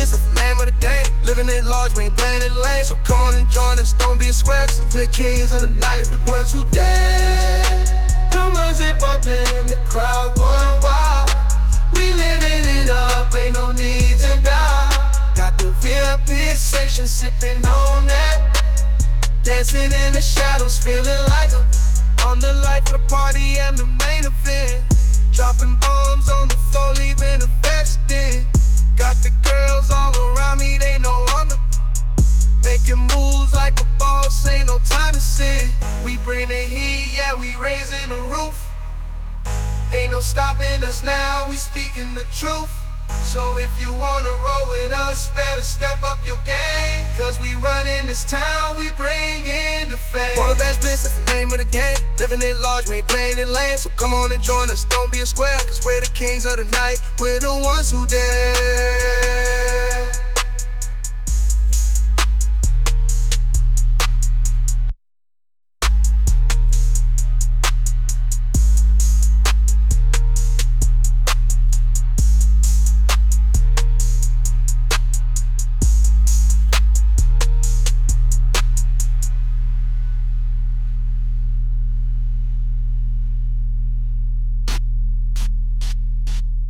business, that's the name of the game. Living it large, we ain't playing it lame. So come on and join us, don't be a square. Cause we're kings of the night, the ones who dance. The ones that bumpin', the crowd going wild. We living it up, ain't no need to die. Got the VIP section sipping on that. Dancing in the shadows, feeling like on the life of the party and the main event. Dropping bombs on the floor, leaving the best in. Got the girls all around me, they know I'm the making moves like a boss, ain't no time to sit. We bring the heat, yeah, we raising the roof. Ain't no stopping us now, we speaking the truth. So if you wanna roll with us, better step up your game. Cause we run in this town, we bring in the fame. For the best business, that's the name of the game. Living it large, we ain't playing it lame. So come on and join us, don't be a square. Cause we're the kings of the night, we're the ones who dare.